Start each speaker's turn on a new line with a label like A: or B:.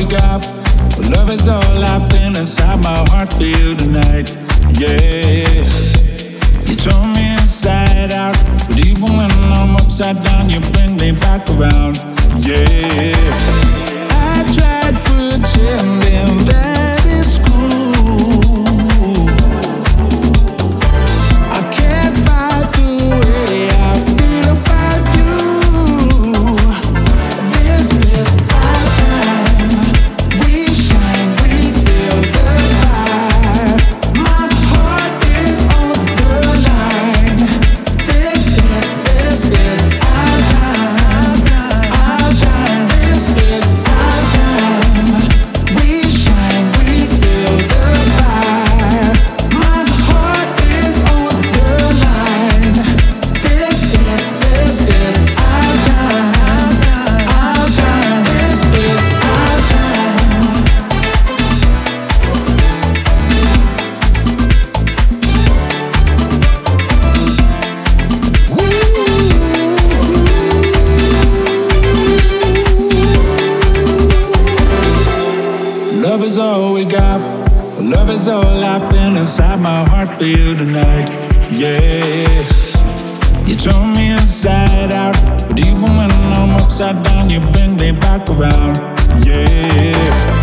A: we got. Love is all I feel inside my heart for you tonight. Yeah, you turn me inside out, but even when I'm upside down, you bring me back around. Yeah, I tried pretending that it's cool. I can't fight the way I feel about you. This is our time. We shine, we feel the fire. My heart is on the line. This is our time. Our time. This is our time. We shine, we feel the fire. My heart is on the line. This is our time. Our time. This is our time. Love is all we got. Love is all I feel inside my heart for you tonight. Yeah, you turn me inside out, but even when I'm upside down, you bring me back around. Yeah.